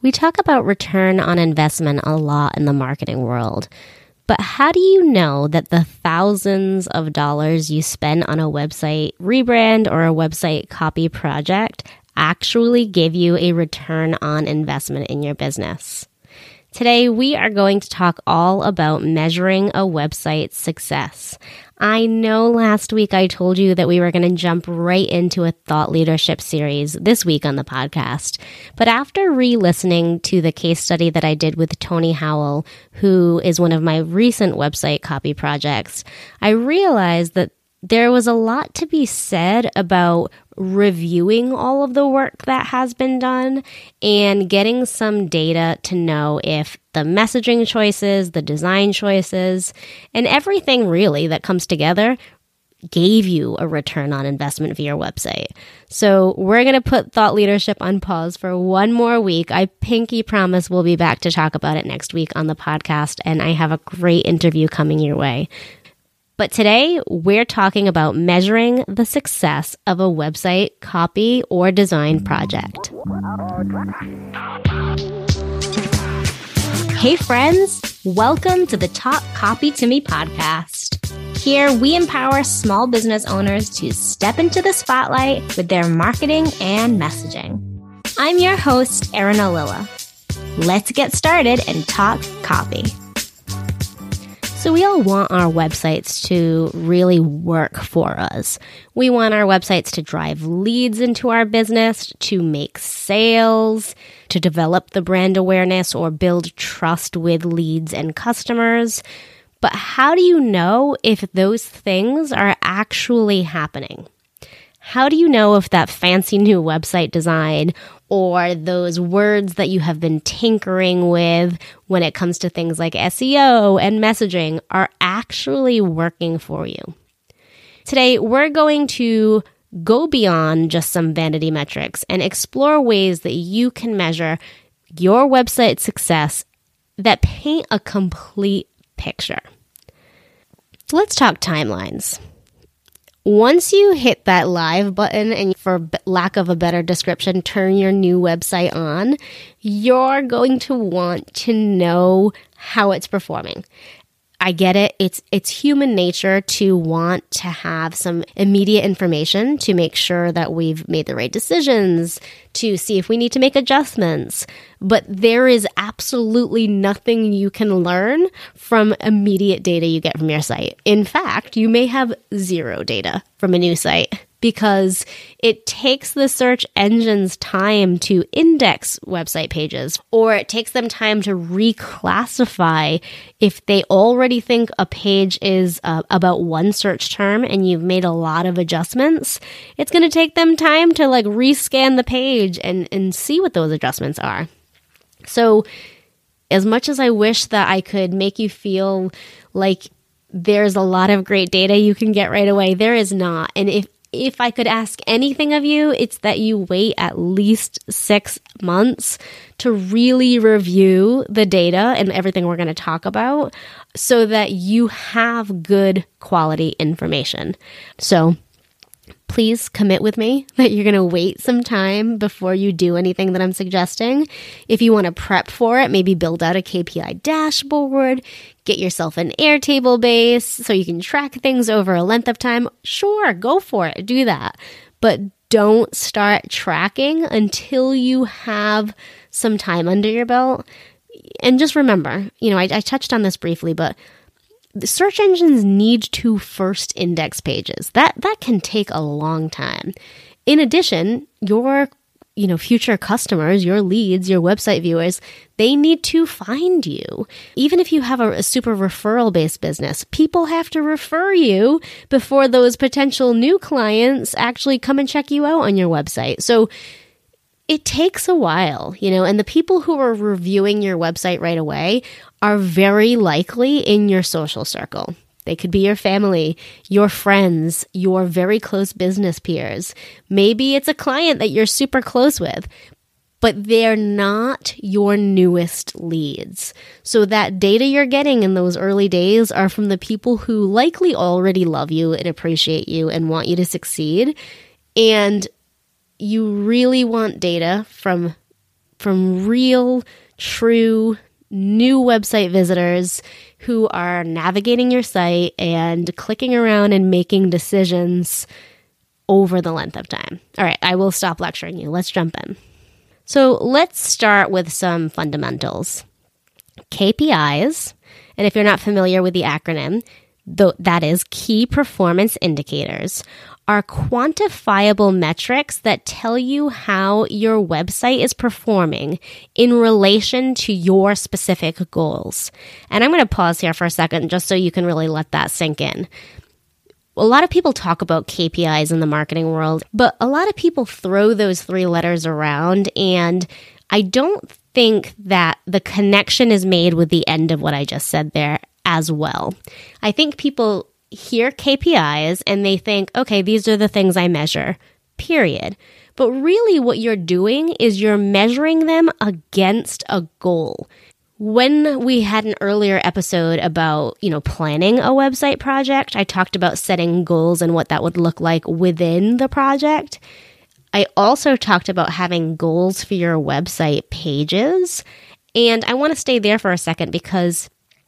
We talk about return on investment a lot in the marketing world, but how do you know that the thousands of dollars you spend on a website rebrand or a website copy project actually give you a return on investment in your business? Today, we are going to talk all about measuring a website's success. I know last week I told you that we were going to jump right into a thought leadership series this week on the podcast. But after re-listening to the case study that I did with Tony Howell, who is one of my recent website copy projects, I realized that there was a lot to be said about reviewing all of the work that has been done and getting some data to know if the messaging choices, the design choices, and everything really that comes together gave you a return on investment for your website. So we're going to put thought leadership on pause for one more week. I pinky promise we'll be back to talk about it next week on the podcast, and I have a great interview coming your way. But today, we're talking about measuring the success of a website copy or design project. Hey friends, welcome to the Talk Copy to Me podcast. Here, we empower small business owners to step into the spotlight with their marketing and messaging. I'm your host, Erin Olilla. Let's get started and talk copy. So we all want our websites to really work for us. We want our websites to drive leads into our business, to make sales, to develop the brand awareness or build trust with leads and customers. But how do you know if those things are actually happening? How do you know if that fancy new website design or those words that you have been tinkering with when it comes to things like SEO and messaging are actually working for you? Today, we're going to go beyond just some vanity metrics and explore ways that you can measure your website success that paint a complete picture. Let's talk timelines. Once you hit that live button and, for lack of a better description, turn your new website on, you're going to want to know how it's performing. I get it. It's human nature to want to have some immediate information to make sure that we've made the right decisions, to see if we need to make adjustments. But there is absolutely nothing you can learn from immediate data you get from your site. In fact, you may have zero data from a new site because it takes the search engines time to index website pages, or it takes them time to reclassify if they already think a page is about one search term and you've made a lot of adjustments. It's going to take them time to rescan the page and see what those adjustments are. So as much as I wish that I could make you feel like there's a lot of great data you can get right away, there is not. And if I could ask anything of you, it's that you wait at least 6 months to really review the data and everything we're going to talk about so that you have good quality information. So please commit with me that you're going to wait some time before you do anything that I'm suggesting. If you want to prep for it, maybe build out a KPI dashboard, get yourself an Airtable base so you can track things over a length of time. Sure, go for it. Do that. But don't start tracking until you have some time under your belt. And just remember, I touched on this briefly, but the search engines need to first index pages. That can take a long time. In addition, your future customers, your leads, your website viewers, they need to find you. Even if you have a super referral-based business, people have to refer you before those potential new clients actually come and check you out on your website. So it takes a while, and the people who are reviewing your website right away are very likely in your social circle. They could be your family, your friends, your very close business peers. Maybe it's a client that you're super close with, but they're not your newest leads. So that data you're getting in those early days are from the people who likely already love you and appreciate you and want you to succeed. And you really want data from from real, true, new website visitors who are navigating your site and clicking around and making decisions over the length of time. All right, I will stop lecturing you. Let's jump in. So let's start with some fundamentals. KPIs, and if you're not familiar with the acronym, that is Key Performance Indicators, are quantifiable metrics that tell you how your website is performing in relation to your specific goals. And I'm going to pause here for a second just so you can really let that sink in. A lot of people talk about KPIs in the marketing world, but a lot of people throw those three letters around, and I don't think that the connection is made with the end of what I just said there as well. I think people hear KPIs and they think, okay, these are the things I measure, period. But really what you're doing is you're measuring them against a goal. When we had an earlier episode about, planning a website project, I talked about setting goals and what that would look like within the project. I also talked about having goals for your website pages. And I want to stay there for a second because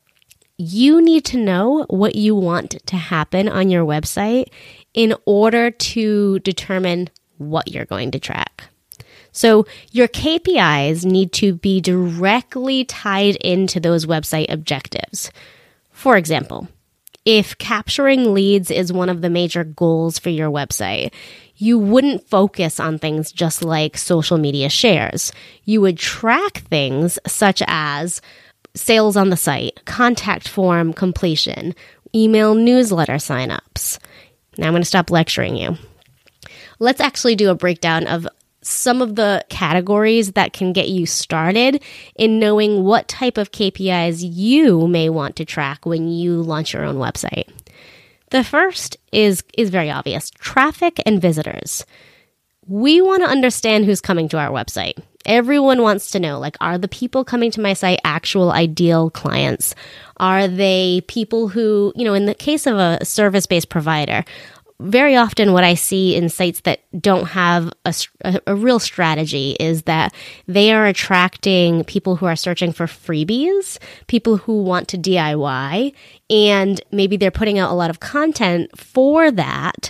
you need to know what you want to happen on your website in order to determine what you're going to track. So your KPIs need to be directly tied into those website objectives. For example, if capturing leads is one of the major goals for your website, you wouldn't focus on things just like social media shares. You would track things such as sales on the site, contact form completion, email newsletter signups. Now I'm going to stop lecturing you. Let's actually do a breakdown of some of the categories that can get you started in knowing what type of KPIs you may want to track when you launch your own website. The first is very obvious, traffic and visitors. We want to understand who's coming to our website. Everyone wants to know, are the people coming to my site actual ideal clients? Are they people who, in the case of a service-based provider, very often what I see in sites that don't have a real strategy is that they are attracting people who are searching for freebies, people who want to DIY, and maybe they're putting out a lot of content for that,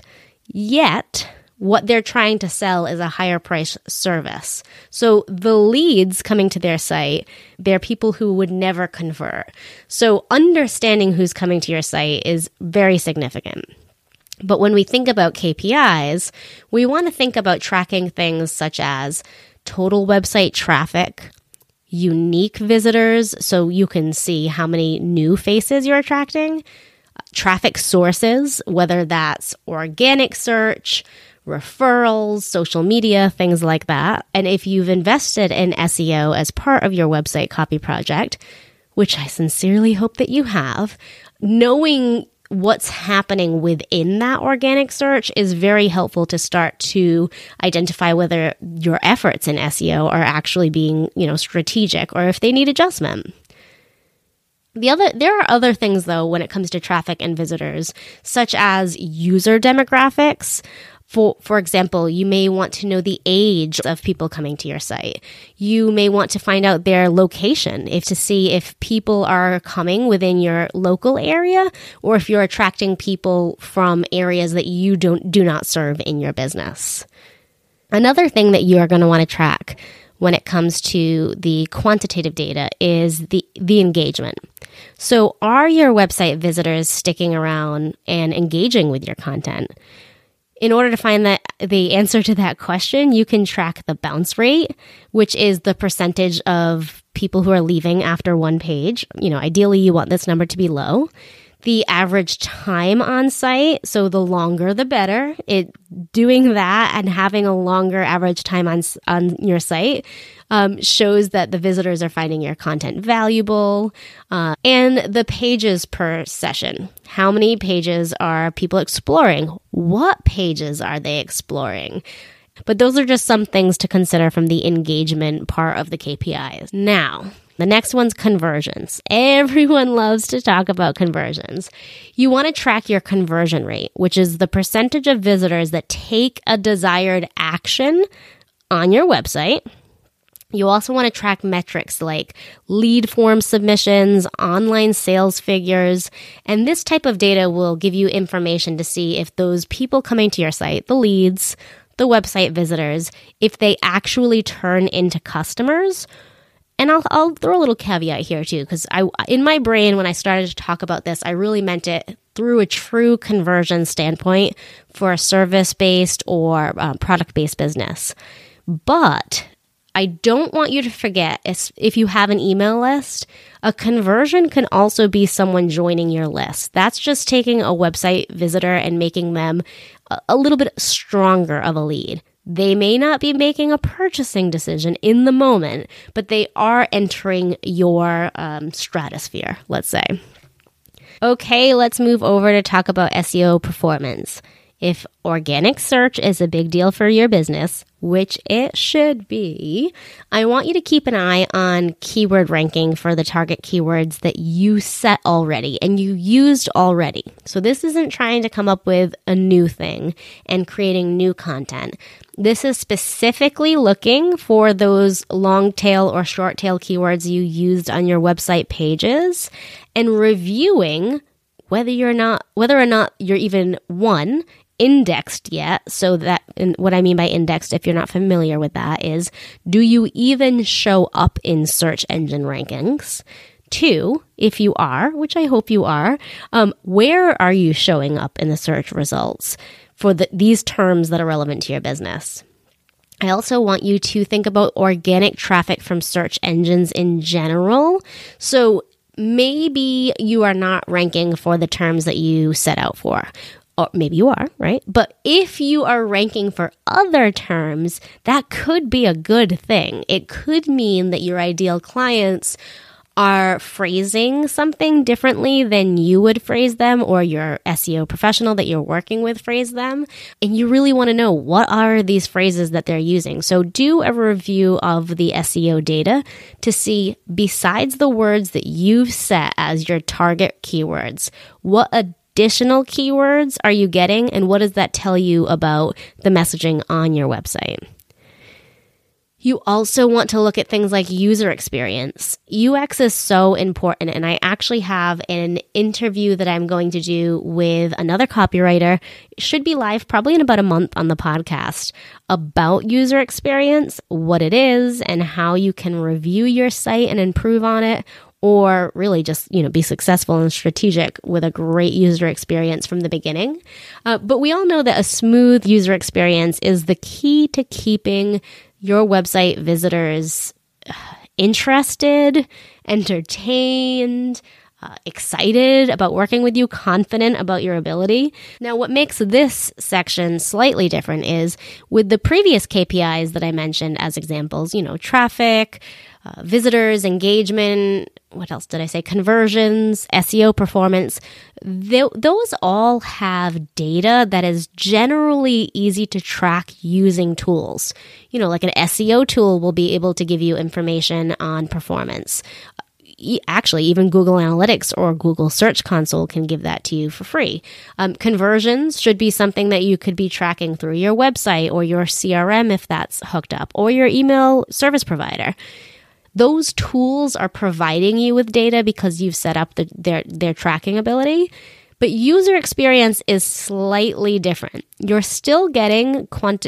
yet what they're trying to sell is a higher price service. So the leads coming to their site, they're people who would never convert. So understanding who's coming to your site is very significant. But when we think about KPIs, we want to think about tracking things such as total website traffic, unique visitors, so you can see how many new faces you're attracting, traffic sources, whether that's organic search, referrals, social media, things like that. And if you've invested in SEO as part of your website copy project, which I sincerely hope that you have, knowing what's happening within that organic search is very helpful to start to identify whether your efforts in SEO are actually being, strategic or if they need adjustment. There are other things though when it comes to traffic and visitors, such as user demographics. For example, you may want to know the age of people coming to your site. You may want to find out their location, to see if people are coming within your local area or if you're attracting people from areas that you do not serve in your business. Another thing that you are going to want to track when it comes to the quantitative data is the engagement. So are your website visitors sticking around and engaging with your content? In order to find the answer to that question, you can track the bounce rate, which is the percentage of people who are leaving after one page. Ideally, you want this number to be low. The average time on site, so the longer the better. Doing that and having a longer average time on your site shows that the visitors are finding your content valuable. And the pages per session. How many pages are people exploring? What pages are they exploring? But those are just some things to consider from the engagement part of the KPIs. Now, the next one's conversions. Everyone loves to talk about conversions. You want to track your conversion rate, which is the percentage of visitors that take a desired action on your website You also want to track metrics like lead form submissions, online sales figures, and this type of data will give you information to see if those people coming to your site, the leads, the website visitors, if they actually turn into customers. And I'll throw a little caveat here too, because in my brain, when I started to talk about this, I really meant it through a true conversion standpoint for a service-based or product-based business. But I don't want you to forget, if you have an email list, a conversion can also be someone joining your list. That's just taking a website visitor and making them a little bit stronger of a lead. They may not be making a purchasing decision in the moment, but they are entering your stratosphere, let's say. Okay, let's move over to talk about SEO performance. If organic search is a big deal for your business, which it should be, I want you to keep an eye on keyword ranking for the target keywords that you set already and you used already. So this isn't trying to come up with a new thing and creating new content. This is specifically looking for those long tail or short tail keywords you used on your website pages and reviewing whether or not you're even indexed yet. So that, and what I mean by indexed, if you're not familiar with that, is do you even show up in search engine rankings? 2, if you are, which I hope you are, where are you showing up in the search results for these terms that are relevant to your business? I also want you to think about organic traffic from search engines in general. So maybe you are not ranking for the terms that you set out for. Or maybe you are, right? But if you are ranking for other terms, that could be a good thing. It could mean that your ideal clients are phrasing something differently than you would phrase them, or your SEO professional that you're working with phrase them. And you really want to know, what are these phrases that they're using? So do a review of the SEO data to see, besides the words that you've set as your target keywords, what additional keywords are you getting, and what does that tell you about the messaging on your website? You also want to look at things like user experience. UX is so important, and I actually have an interview that I'm going to do with another copywriter. It should be live probably in about a month on the podcast about user experience, what it is, and how you can review your site and improve on it, or really just, be successful and strategic with a great user experience from the beginning. But we all know that a smooth user experience is the key to keeping your website visitors interested, entertained, excited about working with you, confident about your ability. Now, what makes this section slightly different is with the previous KPIs that I mentioned as examples, traffic, visitors, engagement, what else did I say? Conversions, SEO performance. Those all have data that is generally easy to track using tools. Like an SEO tool will be able to give you information on performance. Actually, even Google Analytics or Google Search Console can give that to you for free. Conversions should be something that you could be tracking through your website or your CRM if that's hooked up, or your email service provider. Those tools are providing you with data because you've set up their tracking ability. But user experience is slightly different. You're still getting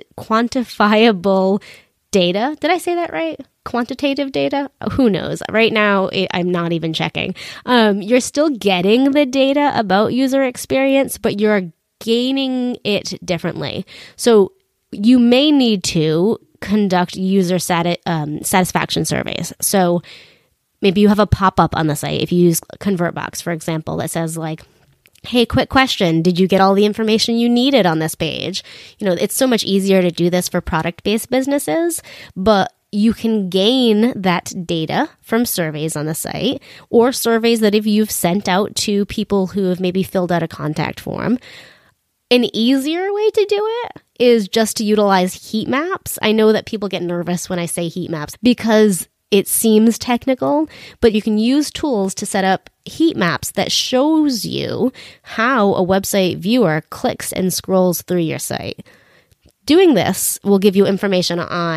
quantifiable data. Did I say that right? Quantitative data? Who knows? Right now, I'm not even checking. You're still getting the data about user experience, but you're gaining it differently. So you may need to conduct user satisfaction surveys. So maybe you have a pop-up on the site. If you use ConvertBox, for example, that says like, hey, quick question, did you get all the information you needed on this page? It's so much easier to do this for product-based businesses, but you can gain that data from surveys on the site, or surveys that if you've sent out to people who have maybe filled out a contact form. An easier way to do it is just to utilize heat maps. I know that people get nervous when I say heat maps because it seems technical, but you can use tools to set up heat maps that shows you how a website viewer clicks and scrolls through your site. Doing this will give you information on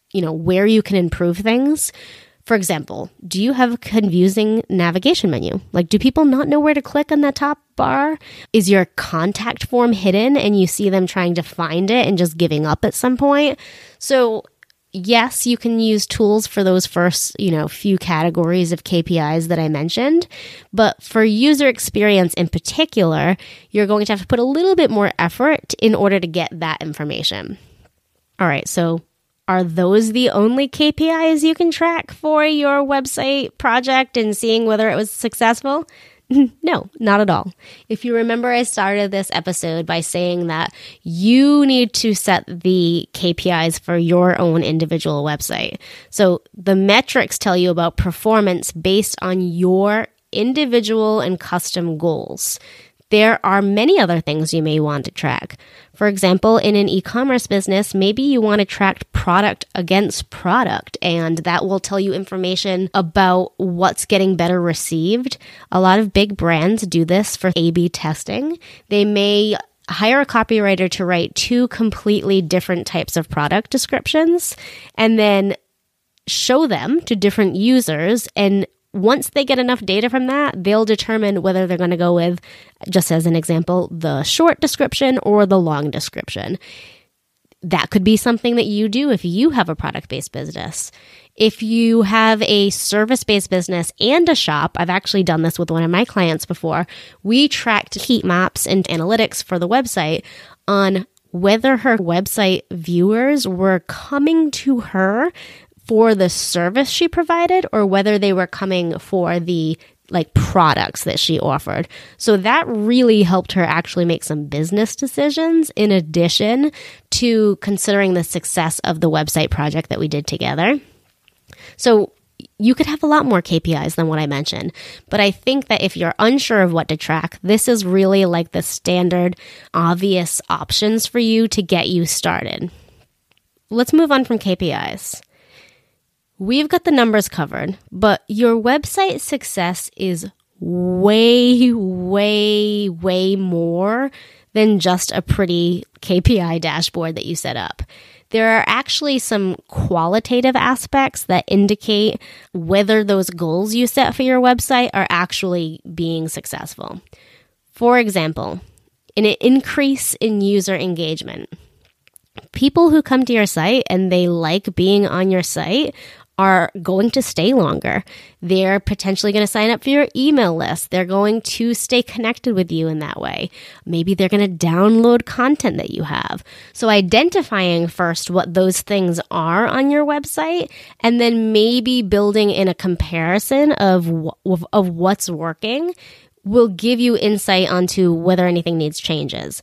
where you can improve things. For example, do you have a confusing navigation menu? Like, do people not know where to click on that top bar? Is your contact form hidden and you see them trying to find it and just giving up at some point? So yes, you can use tools for those first, few categories of KPIs that I mentioned. But for user experience in particular, you're going to have to put a little bit more effort in order to get that information. All right, so are those the only KPIs you can track for your website project and seeing whether it was successful? No, not at all. If you remember, I started this episode by saying that you need to set the KPIs for your own individual website. So the metrics tell you about performance based on your individual and custom goals. There are many other things you may want to track. For example, in an e-commerce business, maybe you want to track product against product, and that will tell you information about what's getting better received. A lot of big brands do this for A/B testing. They may hire a copywriter to write 2 completely different types of product descriptions and then show them to different users, and once they get enough data from that, they'll determine whether they're going to go with, just as an example, the short description or the long description. That could be something that you do if you have a product-based business. If you have a service-based business and a shop, I've actually done this with one of my clients before, we tracked heat maps and analytics for the website on whether her website viewers were coming to her for the service she provided or whether they were coming for the products that she offered. So that really helped her actually make some business decisions in addition to considering the success of the website project that we did together. So you could have a lot more KPIs than what I mentioned, but I think that if you're unsure of what to track, this is really like the standard obvious options for you to get you started. Let's move on from KPIs. We've got the numbers covered, but your website success is way, way, way more than just a pretty KPI dashboard that you set up. There are actually some qualitative aspects that indicate whether those goals you set for your website are actually being successful. For example, an increase in user engagement. People who come to your site and they like being on your site are going to stay longer. They're potentially going to sign up for your email list. They're going to stay connected with you in that way. Maybe they're going to download content that you have. So identifying first what those things are on your website and then maybe building in a comparison of what's working will give you insight onto whether anything needs changes.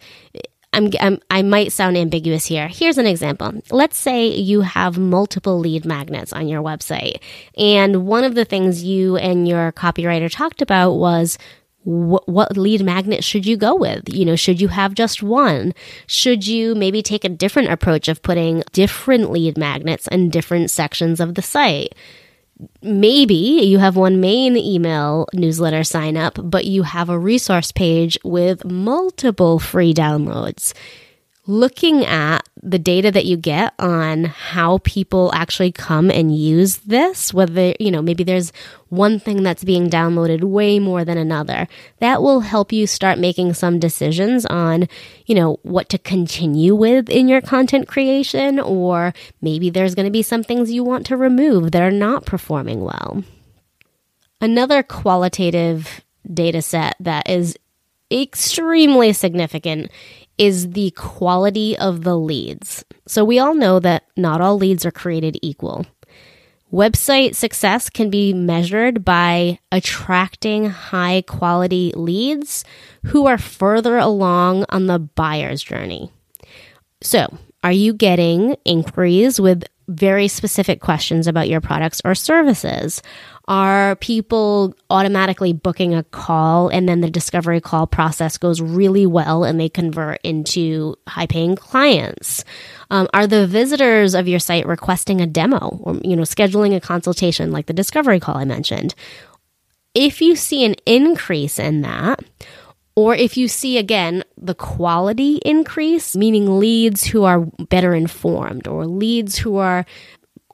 I might sound ambiguous here. Here's an example. Let's say you have multiple lead magnets on your website. And one of the things you and your copywriter talked about was what lead magnet should you go with? Should you have just one? Should you maybe take a different approach of putting different lead magnets in different sections of the site? Maybe you have one main email newsletter sign up, but you have a resource page with multiple free downloads. Looking at the data that you get on how people actually come and use this, whether, maybe there's one thing that's being downloaded way more than another, that will help you start making some decisions on, what to continue with in your content creation, or maybe there's going to be some things you want to remove that are not performing well. Another qualitative data set that is extremely significant is the quality of the leads. So we all know that not all leads are created equal. Website success can be measured by attracting high quality leads who are further along on the buyer's journey. So, are you getting inquiries with very specific questions about your products or services? Are people automatically booking a call and then the discovery call process goes really well and they convert into high-paying clients? Are the visitors of your site requesting a demo or, scheduling a consultation like the discovery call I mentioned? If you see an increase in that, or if you see, again, the quality increase, meaning leads who are better informed or leads who are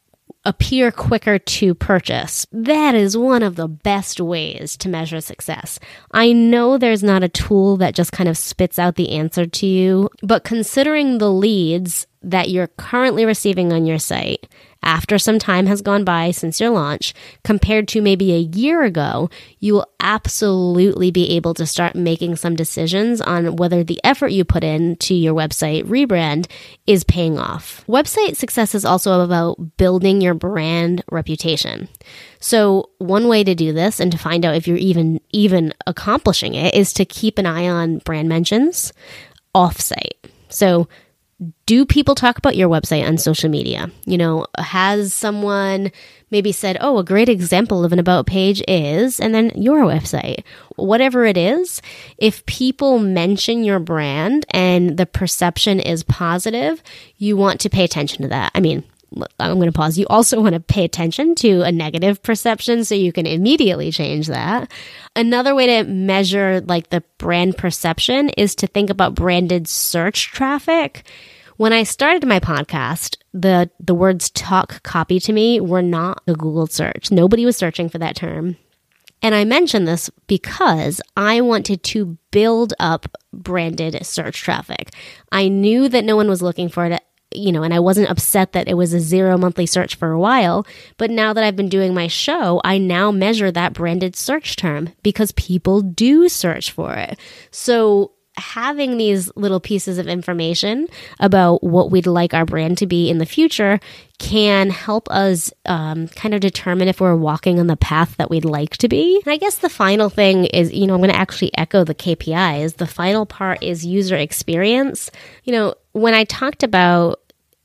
appear quicker to purchase. That is one of the best ways to measure success. I know there's not a tool that just kind of spits out the answer to you, but considering the leads that you're currently receiving on your site after some time has gone by since your launch, compared to maybe a year ago, you will absolutely be able to start making some decisions on whether the effort you put into your website rebrand is paying off. Website success is also about building your brand reputation. So one way to do this and to find out if you're even accomplishing it is to keep an eye on brand mentions off-site. So do people talk about your website on social media? Has someone maybe said, oh, a great example of an about page is, and then your website, whatever it is, if people mention your brand and the perception is positive, you want to pay attention to that. I mean, I'm going to pause. You also want to pay attention to a negative perception so you can immediately change that. Another way to measure the brand perception is to think about branded search traffic. When I started my podcast, the words talk copy to me were not a Google search. Nobody was searching for that term. And I mention this because I wanted to build up branded search traffic. I knew that no one was looking for it, and I wasn't upset that it was a 0 monthly search for a while. But now that I've been doing my show, I now measure that branded search term because people do search for it. So having these little pieces of information about what we'd like our brand to be in the future can help us kind of determine if we're walking on the path that we'd like to be. And I guess the final thing is, I'm going to actually echo the KPIs. The final part is user experience. When I talked about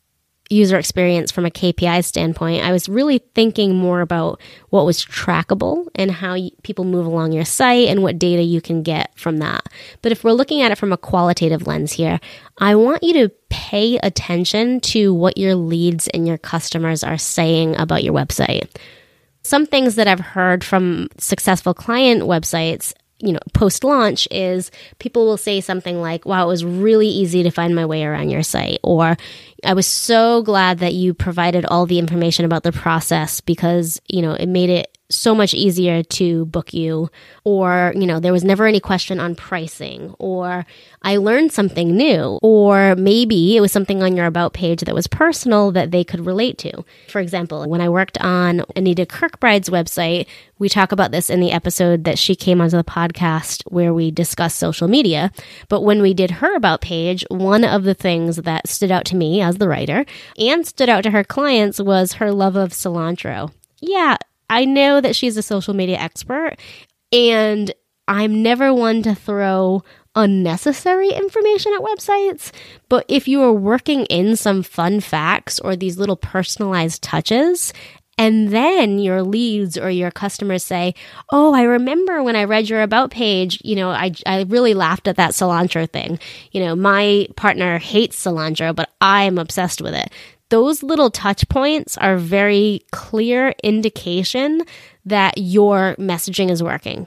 user experience from a KPI standpoint, I was really thinking more about what was trackable and how people move along your site and what data you can get from that. But if we're looking at it from a qualitative lens here, I want you to pay attention to what your leads and your customers are saying about your website. Some things that I've heard from successful client websites post-launch is people will say something like, wow, it was really easy to find my way around your site. Or I was so glad that you provided all the information about the process because, it made it so much easier to book you. Or, there was never any question on pricing. Or I learned something new. Or maybe it was something on your about page that was personal that they could relate to. For example, when I worked on Anita Kirkbride's website, we talk about this in the episode that she came onto the podcast where we discuss social media. But when we did her about page, one of the things that stood out to me as the writer and stood out to her clients was her love of cilantro. Yeah, I know that she's a social media expert, and I'm never one to throw unnecessary information at websites, but if you are working in some fun facts or these little personalized touches, and then your leads or your customers say, oh, I remember when I read your about page, I really laughed at that cilantro thing. My partner hates cilantro, but I'm obsessed with it. Those little touch points are very clear indication that your messaging is working.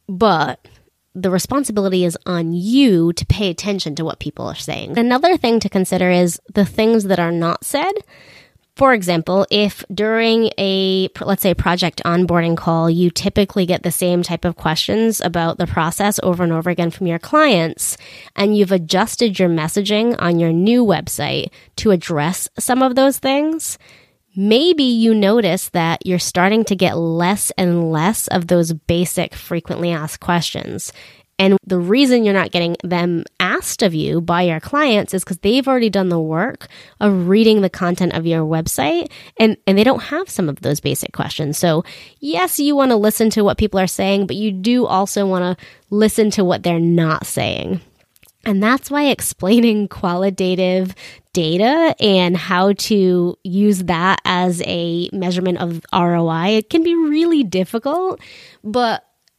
But the responsibility is on you to pay attention to what people are saying. Another thing to consider is the things that are not said. For example, if during let's say project onboarding call, you typically get the same type of questions about the process over and over again from your clients, and you've adjusted your messaging on your new website to address some of those things, maybe you notice that you're starting to get less and less of those basic frequently asked questions. And the reason you're not getting them asked of you by your clients is because they've already done the work of reading the content of your website and they don't have some of those basic questions. So yes, you want to listen to what people are saying, but you do also want to listen to what they're not saying. And that's why explaining qualitative data and how to use that as a measurement of ROI, it can be really difficult, but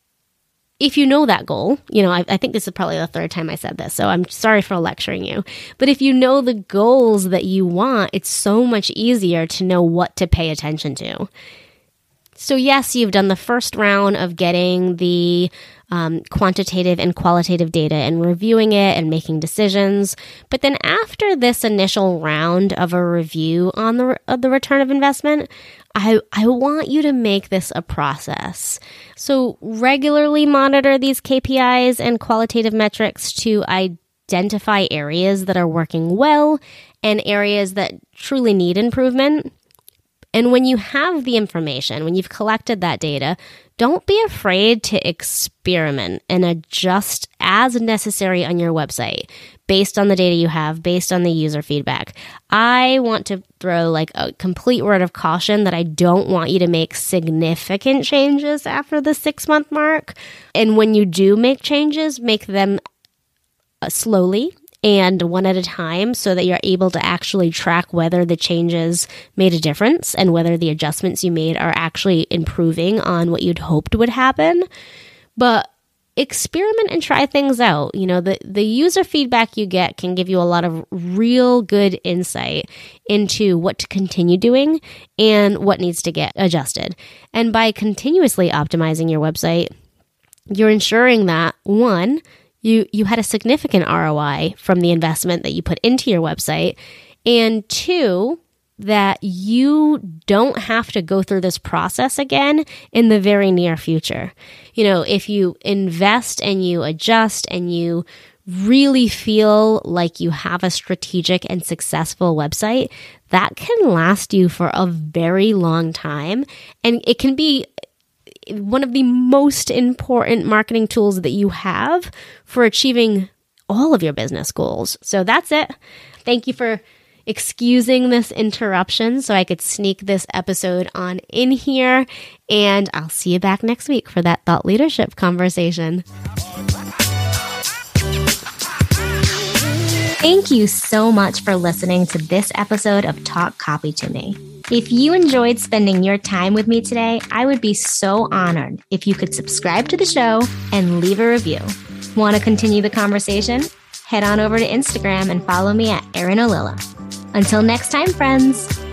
if you know that goal, I think this is probably the third time I said this, so I'm sorry for lecturing you. But if you know the goals that you want, it's so much easier to know what to pay attention to. So yes, you've done the first round of getting the quantitative and qualitative data and reviewing it and making decisions. But then after this initial round of a review on the return of investment, I want you to make this a process. So regularly monitor these KPIs and qualitative metrics to identify areas that are working well and areas that truly need improvement. And when you have the information, when you've collected that data, don't be afraid to experiment and adjust as necessary on your website based on the data you have, based on the user feedback. I want to throw like a complete word of caution that I don't want you to make significant changes after the 6-month mark. And when you do make changes, make them slowly and one at a time so that you're able to actually track whether the changes made a difference and whether the adjustments you made are actually improving on what you'd hoped would happen. But experiment and try things out. You know, the user feedback you get can give you a lot of real good insight into what to continue doing and what needs to get adjusted. And by continuously optimizing your website, you're ensuring that, one, you had a significant ROI from the investment that you put into your website, and two, that you don't have to go through this process again in the very near future. You know, if you invest and you adjust and you really feel like you have a strategic and successful website, that can last you for a very long time, and it can be one of the most important marketing tools that you have for achieving all of your business goals. So that's it. Thank you for excusing this interruption so I could sneak this episode on in here. And I'll see you back next week for that thought leadership conversation. Thank you so much for listening to this episode of Talk Copy to Me. If you enjoyed spending your time with me today, I would be so honored if you could subscribe to the show and leave a review. Want to continue the conversation? Head on over to Instagram and follow me at Erin Ollila. Until next time, friends.